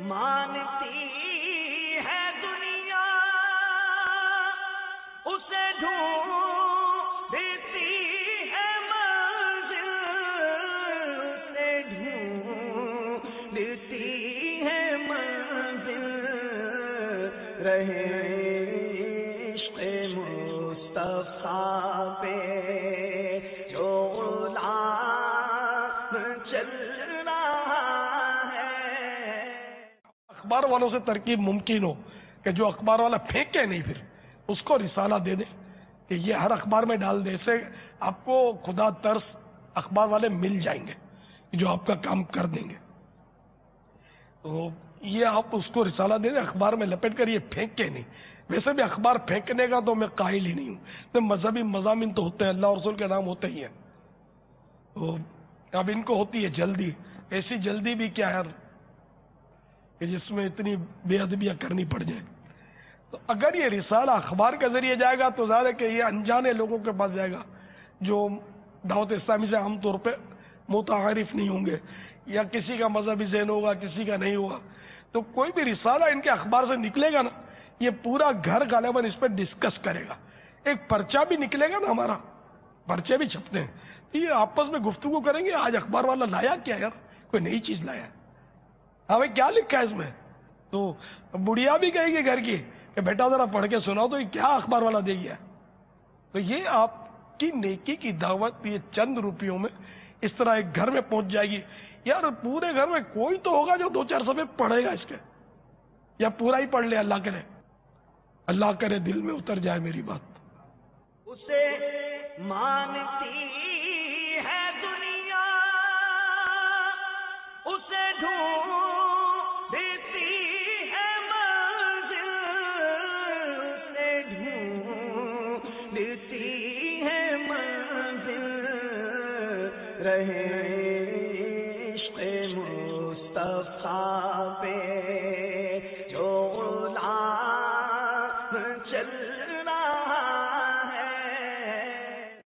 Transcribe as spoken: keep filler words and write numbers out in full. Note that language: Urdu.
مانتی ہے دنیا اسے ڈھونڈتی ہے منزل، اسے ڈھونڈتی ہے منزل، رہے عشق مصطفیٰ پہ جو غلام چل رہا ہے۔ اخبار والوں سے ترکیب ممکن ہو کہ جو اخبار والا پھینکے نہیں پھر اس کو رسالہ دے دے کہ یہ ہر اخبار میں ڈال دے، اسے آپ کو خدا ترس اخبار والے مل جائیں گے جو آپ کا کام کر دیں گے۔ تو یہ آپ اس کو رسالہ دے دیں اخبار میں لپیٹ کر، یہ پھینک کے نہیں۔ ویسے بھی اخبار پھینکنے کا تو میں قائل ہی نہیں ہوں، تو مذہبی مضامین تو ہوتے ہیں، اللہ اور رسول کے نام ہوتے ہی ہیں، تو اب ان کو ہوتی ہے جلدی، ایسی جلدی بھی کیا ہے کہ جس میں اتنی بے ادبیاں کرنی پڑ جائے۔ تو اگر یہ رسالہ اخبار کے ذریعے جائے گا تو ظاہر ہے کہ یہ انجانے لوگوں کے پاس جائے گا جو دعوت اسلامی سے عام طور پہ متعارف نہیں ہوں گے، یا کسی کا مذہبی ذہن ہوگا کسی کا نہیں ہوگا۔ تو کوئی بھی رسالہ ان کے اخبار سے نکلے گا نا، یہ پورا گھر غالباً اس پہ ڈسکس کرے گا۔ ایک پرچہ بھی نکلے گا نا، ہمارا پرچے بھی چھپتے ہیں، یہ آپس میں گفتگو کریں گے، آج اخبار والا لایا کیا یار، کوئی نئی چیز لایا ہے، ہمیں کیا لکھا ہے اس میں؟ تو بڑھیا بھی کہے گی گھر کی کہ بیٹا ذرا پڑھ کے سناؤ تو یہ کیا اخبار والا دے گیا۔ تو یہ آپ کی نیکی کی دعوت یہ چند روپیوں میں اس طرح ایک گھر میں پہنچ جائے گی۔ یار پورے گھر میں کوئی تو ہوگا جو دو چار صفحے پڑھے گا اس کے، یا پورا ہی پڑھ لے، اللہ کرے اللہ کرے دل میں اتر جائے میری بات۔ اسے مانتی ہے دنیا اسے ڈھونڈتی ہے منزل، اسے ڈھونڈتی ہے منزل، رہے عشق مصطفیٰ پہ